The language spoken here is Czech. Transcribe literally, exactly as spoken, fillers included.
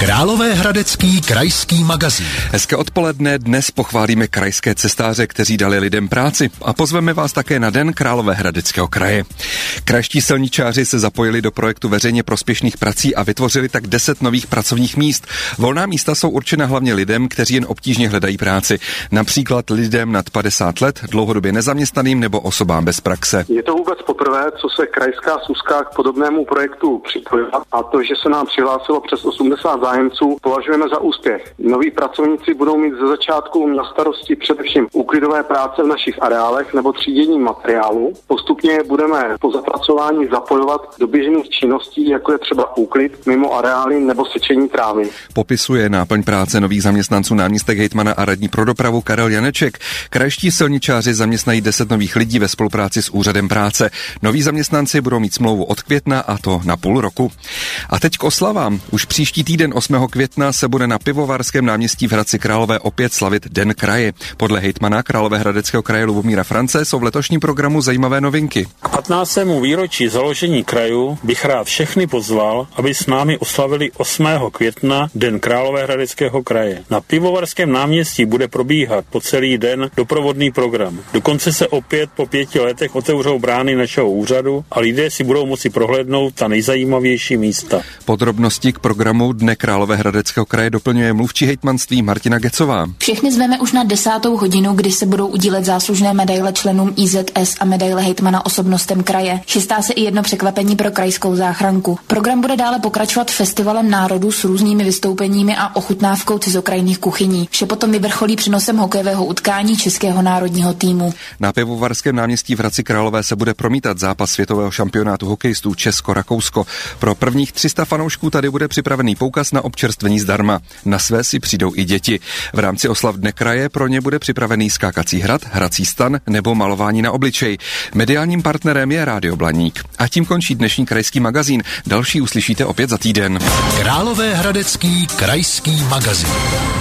Královéhradecký krajský magazín. Hezké odpoledne, dnes pochválíme krajské cestáře, kteří dali lidem práci a pozveme vás také na Den Královéhradeckého kraje. Krajští silničáři se zapojili do projektu veřejně prospěšných prací a vytvořili tak deset nových pracovních míst. Volná místa jsou určena hlavně lidem, kteří jen obtížně hledají práci. Například lidem nad padesát let, dlouhodobě nezaměstnaným nebo osobám bez praxe. Je to vůbec poprvé, co se krajská schůzka k podobnému projektu připojila, a to, že se nám přihlásilo přes osmdesát zájemců, považujeme za úspěch. Noví pracovníci budou mít ze začátku na starosti především úklidové práce v našich areálech nebo třídění materiálu. Postupně budeme po zapracování zapojovat do běžných činností, jako je třeba úklid mimo areály nebo sečení trávy. Popisuje náplň práce nových zaměstnanců náměstek hejtmana a radní pro dopravu Karel Janeček. Krajští silničáři zaměstnají deset nových lidí ve spolupráci s úřadem práce. Noví zaměstnanci budou mít smlouvu od května, a to na půl roku. A teď k oslavám. Už příští týden osmého května se bude na Pivovarském náměstí v Hradci Králové opět slavit Den kraje. Podle hejtmana Královéhradeckého kraje Lubomíra France jsou v letošním programu zajímavé novinky. K patnáctému výročí založení krajů bych rád všechny pozval, aby s námi oslavili osmého května Den Královéhradeckého kraje. Na Pivovarském náměstí bude probíhat po celý den doprovodný program. Dokonce se opět po pěti letech otevřou brány našeho úřadu a lidé si budou moci prohlédnout ta nejzajímavější místa. Podrobnosti k programu Dne Královéhradeckého kraje doplňuje mluvčí hejtmanství Martina Gecová. Všechny zveme už na desátou hodinu, kdy se budou udílet záslužné medaile členům I Z S a medaile hejtmana osobnostem kraje. Chystá se i jedno překvapení pro krajskou záchranku. Program bude dále pokračovat festivalem národů s různými vystoupeními a ochutnávkou cizokrajných kuchyní. Vše potom vyvrcholí přenosem hokejového utkání českého národního týmu. Na Pivovarském náměstí v Hradci Králové se bude promítat zápas světového šampionátu hokejistů Česko-Rakousko. Pro prvních tři sta fanoušků tady bude připravený poukaz na občerstvení zdarma. Na své si přijdou i děti. V rámci oslav Dne kraje pro ně bude připravený skákací hrad, hrací stan nebo malování na obličej. Mediálním partnerem je Rádio Blaník. A tím končí dnešní krajský magazín. Další uslyšíte opět za týden. Královéhradecký krajský magazín.